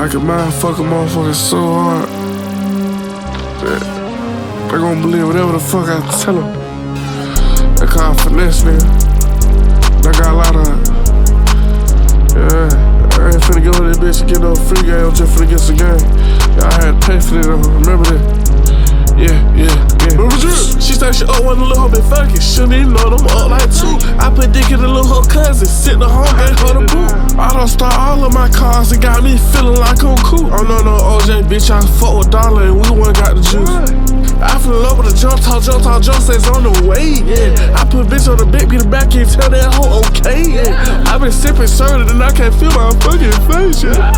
I can mind fuck a motherfucker so hard that they gon' believe whatever the fuck I tell them. They call finesse, nigga. I got a lot of it. Yeah, I ain't finna go to this bitch and get no free game. I'm just finna get some game. Y'all had to pay for it though. Remember that? Yeah. She said she up one a little bit fucking. Shouldn't even know them up like two. I put dick in the little her cousin. Sitting at home, gave her the boot. I done start all of my cars and got me feeling like I'm cool. Oh no, OJ, bitch, I fuck with Dollar and we one got the juice. I fell in love with a jump talk says on the way, yeah. I put bitch on the big, be the back, can't tell that hoe okay, yeah. I been sipping soda and I can't feel my fucking face, yeah.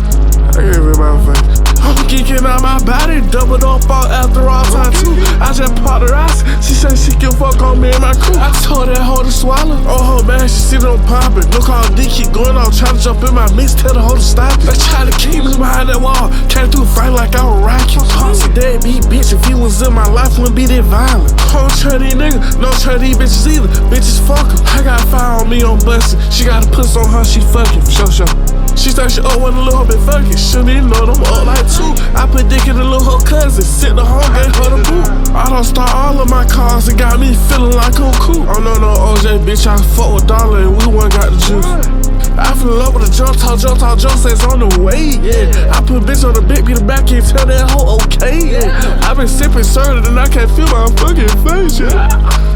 I can't feel my face. I'm geeking out my body, doubled up all after all time too. I just popped her eyes, she said she can fuck on me and my crew. I told that hoe to swallow. Oh man, she see them poppin'. Look how D keep going on, trying to jump in my mix, tell the hoe to stop it. They try to keep me behind that wall, came through a fight like I was rockin'. Punks a deadbeat bitch, if he was in my life, wouldn't be that violent. Don't trust these niggas, don't trust these bitches either. Bitches fuck 'em. I got fire on me on bustin'. She got a puss on her, she fuckin'. Show. She said she up one a little bit fucking. Shouldn't even know them up like two. I put dick in the little her cousin. Sitting at home, gave her the boot. I done start all of my cars and got me feeling like I'm cool. Oh no, OJ, bitch, I fuck with Dollar and we one got the juice. I fell in love with a jump talk says on the way, yeah. I put bitch on the big, be the back, can't tell that hoe okay, yeah. I been sipping soda and I can't feel my fucking face, yeah.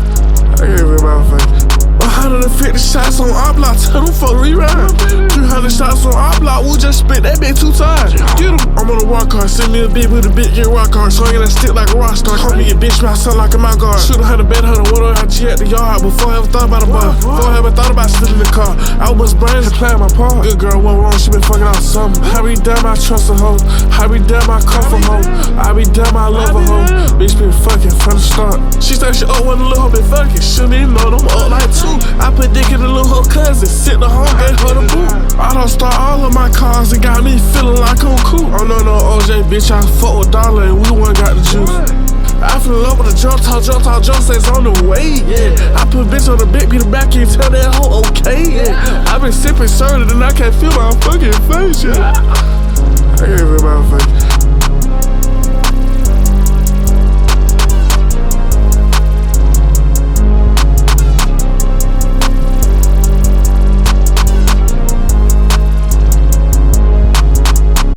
I can't feel my face. 150 shots on our block, tell them for reround. 300 shots on our block, we just spit that bitch 2 times. Get em. I'm on a walk car, send me a bitch with a big get rock car. Swinging that stick like a rock star. Call me a bitch, my son like a mouth guard. Shoulda had a bed, had a water IG at the yard. Before I ever thought about a bar. Before I ever thought about sitting in the car. I was brains and playing my part. Good girl, what wrong? She been fucking out something. I be damn, I trust a hoe. I be damn, I comfort hoe. I be damn, I love a hoe. Bitch been fucking from the start. She said she up one a little bit fucking. Shouldn't even know them up like two. I put dick in the little her cousin. Sitting at home, gave her the boot. I done start all of my cars and got me feeling like I'm cool. Oh no, OJ, bitch, I fuck with Dollar and we one got the juice. I fell in love with a jump talk says on the way, yeah. I put bitch on the big, be the back, can't tell that hoe okay, yeah. I been sipping soda and I can't feel my fucking face, yeah. I can't feel my face.